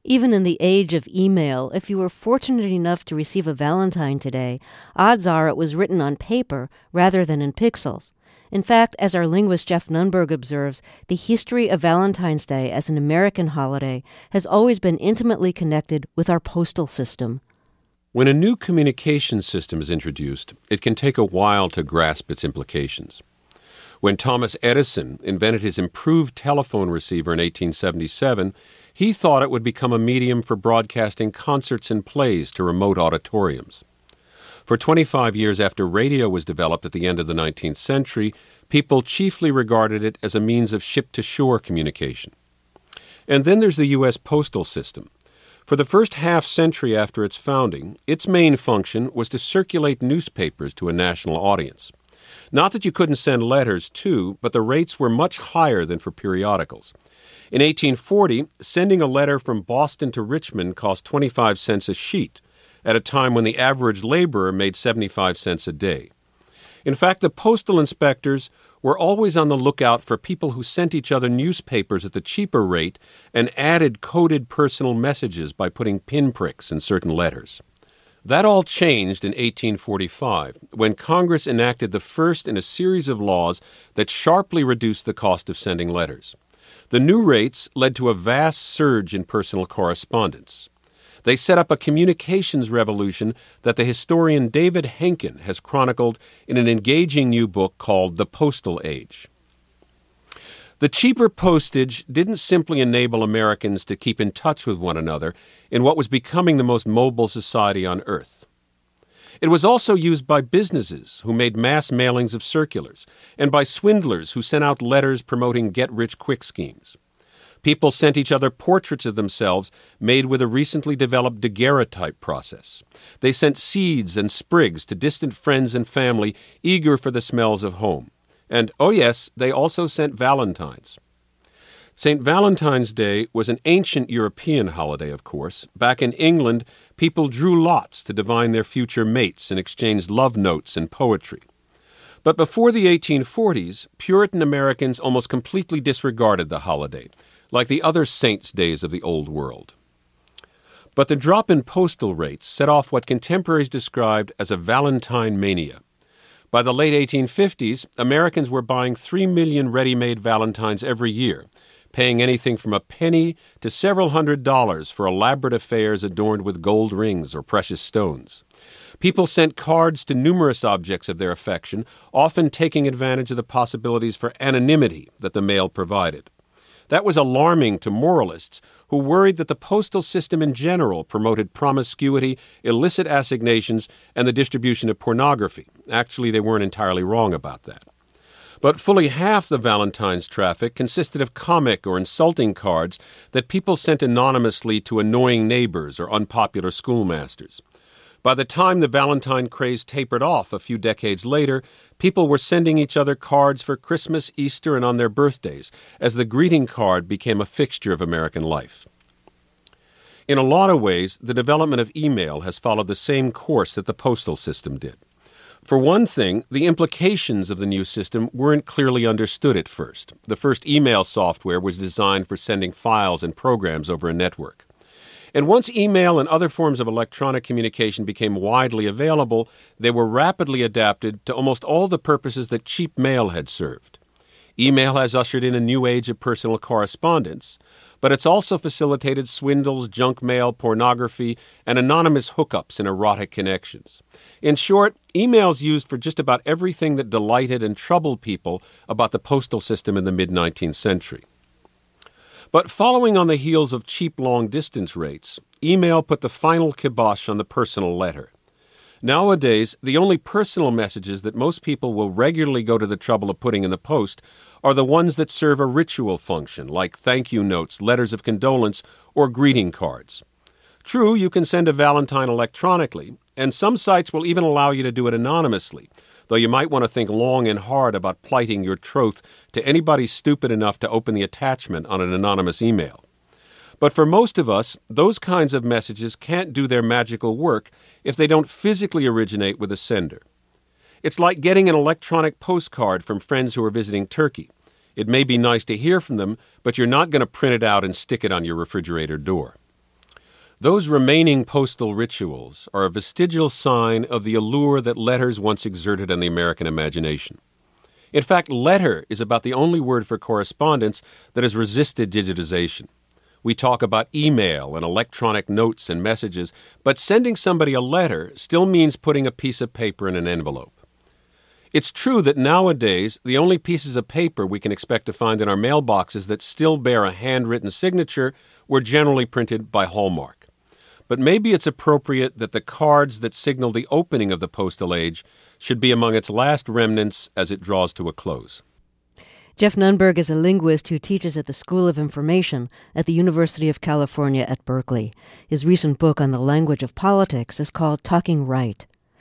Even in the age of email, if you were fortunate enough to receive a Valentine today, odds are it was written on paper rather than in pixels. In fact, as our linguist Jeff Nunberg observes, the history of Valentine's Day as an American holiday has always been intimately connected with our postal system. When a new communication system is introduced, it can take a while to grasp its implications. When Thomas Edison invented his improved telephone receiver in 1877, he thought it would become a medium for broadcasting concerts and plays to remote auditoriums. For 25 years after radio was developed at the end of the 19th century, people chiefly regarded it as a means of ship-to-shore communication. And then there's the U.S. postal system. For the first half-century after its founding, its main function was to circulate newspapers to a national audience. Not that you couldn't send letters, too, but the rates were much higher than for periodicals. In 1840, sending a letter from Boston to Richmond cost 25 cents a sheet, at a time when the average laborer made 75 cents a day. In fact, the postal inspectors were always on the lookout for people who sent each other newspapers at the cheaper rate and added coded personal messages by putting pinpricks in certain letters. That all changed in 1845, when Congress enacted the first in a series of laws that sharply reduced the cost of sending letters. The new rates led to a vast surge in personal correspondence. They set up a communications revolution that the historian David Henkin has chronicled in an engaging new book called The Postal Age. The cheaper postage didn't simply enable Americans to keep in touch with one another in what was becoming the most mobile society on earth. It was also used by businesses who made mass mailings of circulars, and by swindlers who sent out letters promoting get-rich-quick schemes. People sent each other portraits of themselves made with a recently developed daguerreotype process. They sent seeds and sprigs to distant friends and family eager for the smells of home. And, oh yes, they also sent valentines. St. Valentine's Day was an ancient European holiday, of course. Back in England, people drew lots to divine their future mates and exchanged love notes and poetry. But before the 1840s, Puritan Americans almost completely disregarded the holiday, like the other saints' days of the Old World. But the drop in postal rates set off what contemporaries described as a Valentine mania. By the late 1850s, Americans were buying 3 million ready-made valentines every year, paying anything from a penny to several $100s for elaborate affairs adorned with gold rings or precious stones. People sent cards to numerous objects of their affection, often taking advantage of the possibilities for anonymity that the mail provided. That was alarming to moralists who worried that the postal system in general promoted promiscuity, illicit assignations, and the distribution of pornography. Actually, they weren't entirely wrong about that. But fully half the Valentine's traffic consisted of comic or insulting cards that people sent anonymously to annoying neighbors or unpopular schoolmasters. By the time the Valentine craze tapered off a few decades later, people were sending each other cards for Christmas, Easter, and on their birthdays, as the greeting card became a fixture of American life. In a lot of ways, the development of email has followed the same course that the postal system did. For one thing, the implications of the new system weren't clearly understood at first. The first email software was designed for sending files and programs over a network. And once email and other forms of electronic communication became widely available, they were rapidly adapted to almost all the purposes that cheap mail had served. Email has ushered in a new age of personal correspondence, but it's also facilitated swindles, junk mail, pornography, and anonymous hookups and erotic connections. In short, email's used for just about everything that delighted and troubled people about the postal system in the mid-19th century. But following on the heels of cheap long-distance rates, email put the final kibosh on the personal letter. Nowadays, the only personal messages that most people will regularly go to the trouble of putting in the post are the ones that serve a ritual function, like thank you notes, letters of condolence, or greeting cards. True, you can send a Valentine electronically, and some sites will even allow you to do it anonymously, though you might want to think long and hard about plighting your troth to anybody stupid enough to open the attachment on an anonymous email. But for most of us, those kinds of messages can't do their magical work if they don't physically originate with the sender. It's like getting an electronic postcard from friends who are visiting Turkey. It may be nice to hear from them, but you're not going to print it out and stick it on your refrigerator door. Those remaining postal rituals are a vestigial sign of the allure that letters once exerted on the American imagination. In fact, letter is about the only word for correspondence that has resisted digitization. We talk about email and electronic notes and messages, but sending somebody a letter still means putting a piece of paper in an envelope. It's true that nowadays the only pieces of paper we can expect to find in our mailboxes that still bear a handwritten signature were generally printed by Hallmark. But maybe it's appropriate that the cards that signal the opening of the postal age should be among its last remnants as it draws to a close. Jeff Nunberg is a linguist who teaches at the School of Information at the University of California at Berkeley. His recent book on the language of politics is called Talking Right.